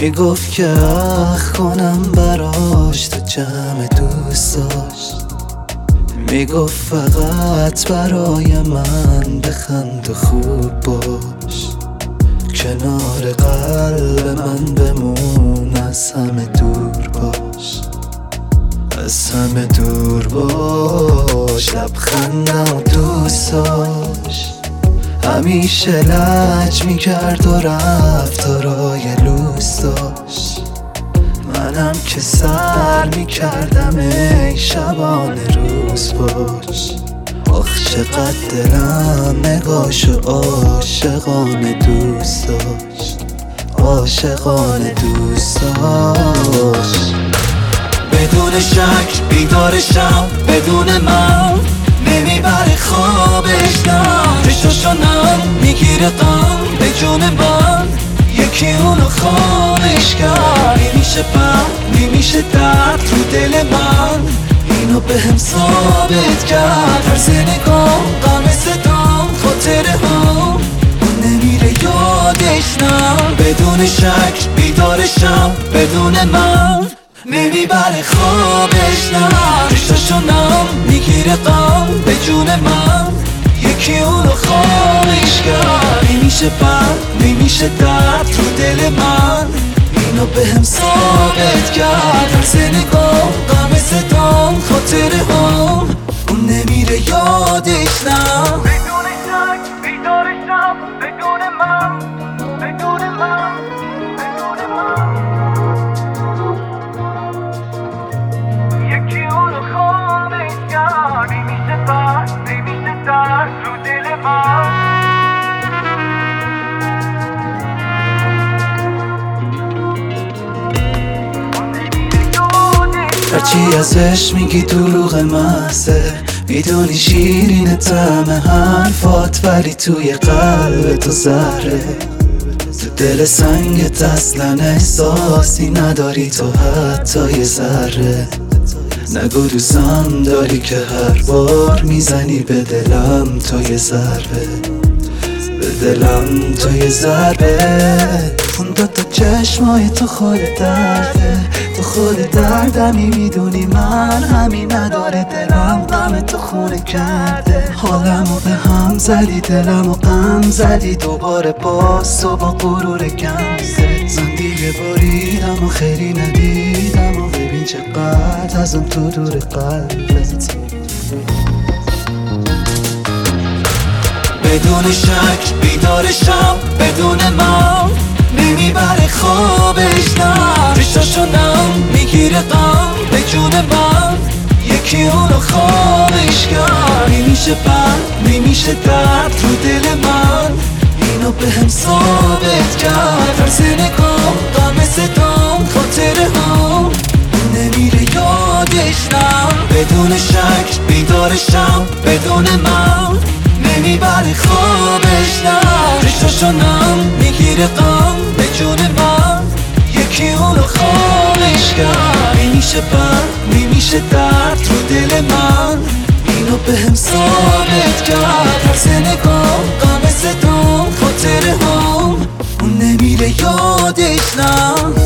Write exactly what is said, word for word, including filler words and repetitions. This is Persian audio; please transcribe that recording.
میگفت که اخ کنم براش تو جمع دوستاش، میگفت فقط برای من بخند و خوب باش، کنار قلب من بمون، از همه دور باش، از همه دور باش. لبخندم و دوست داشت، همیشه لج میکرد و رفتارای لوس داشت، منم که سر میکردم ای شبانه روز باش. آخ چقدر دلم نگاشو عاشقانه دوست داشت، عاشقانه دوست داشت. بدون شک بیدارشم، بدون من نمیبره خوابش، نه چشاشانم میگیره غم به جون من، یکی اونو خامش کرد. نمیشه بر نمیشه درد تو دل من، اینو به هم ثابت کرد. هر نگاه غم صدام خاطره هم اون نمیره یادش، نه بدون شک بیدارشم، بدون من نمیبره خوابش، نه چشاشونم میگیره غم به جون من، یکی اونو خامش کرد. نمیشه بر نمیشه درد تو دل من، اینو به هم ثابت کرد. هر نگاه غم صدام خاطره هم اون نمیره یادش، نه بدون شک بیدارشم، بدون من بدون من بدون من، یکی اونو خامش کرد. نمیشه بر نمیشه درد تو دل من. هرچی ازش میگی دروغ محضه، میدونی شیرین طعم حرفات، ولی توی قلب تو زهره. تو دل سنگت اصلا احساسی نداری تو حتی یه ذره. نگو دوستم داری که هر بار میزنی به دلم تو یه ضربه، به دلم تو یه ضربه. اون دوتا چشمای تو خود درده، تو خود دردمی، میدونی من همین نداره. دلم غم تو خونه کرده، حالمو به هم زدی، دلمو غم زدی. دوباره باز تو با غرور کم زد، من دیگه باریدم و خیلی ندیدم و ببین چقدر ازم تو دور قلبت. بدون شک بیدارشم، بدون من نمیبره خوابش، نه چشاشونم میگیره غم به جون من، یکی اونو خامش کرد. نمیشه بر نمیشه درد تو دل من، اینو به هم ثابت کرد. هر نگاه غم صدام خاطره هم نمیره یادش، نه بدون شک بیدارشم، بدون من نمیبره خوابش، نه چشاشونم میگیره غم به جون من، یکی اونو خامش کرد. نمیشه بر نمیشه درد تو دل من، اینو به هم ثابت کرد. هر نگاه غم صدام خاطره هم اون نمیره یادش، نه